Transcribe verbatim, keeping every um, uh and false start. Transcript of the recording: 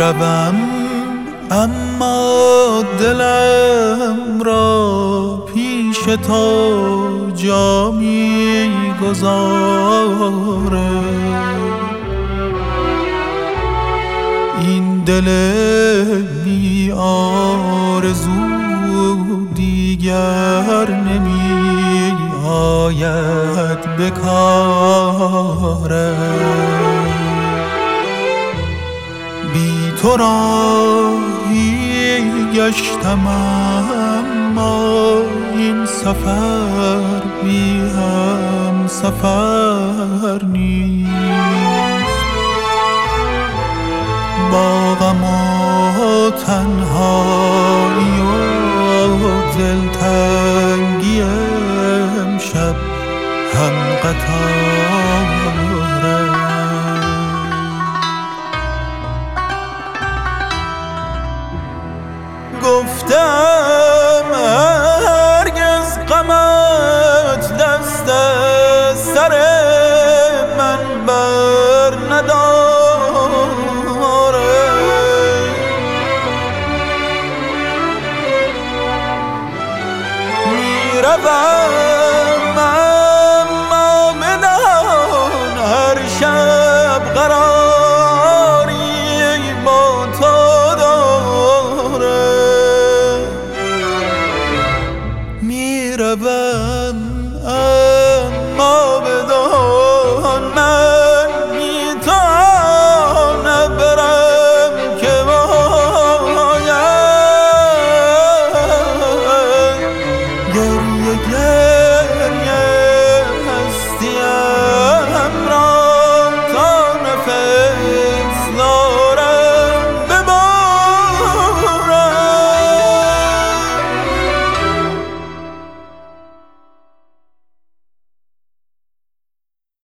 روم اما دلم را پیش تو جا می گذاره. این دل بی آرزو دیگر نمی آید بکاره. بی تو راهی گشتم اما این سفر بی هم سفر نیست. با غم و تنهایی و دلتنگی امشب هم قطاره. گفتم هرگز غمت دست سر من بر نداره. میروم اما منان هر شب قراری با تو داره. میروم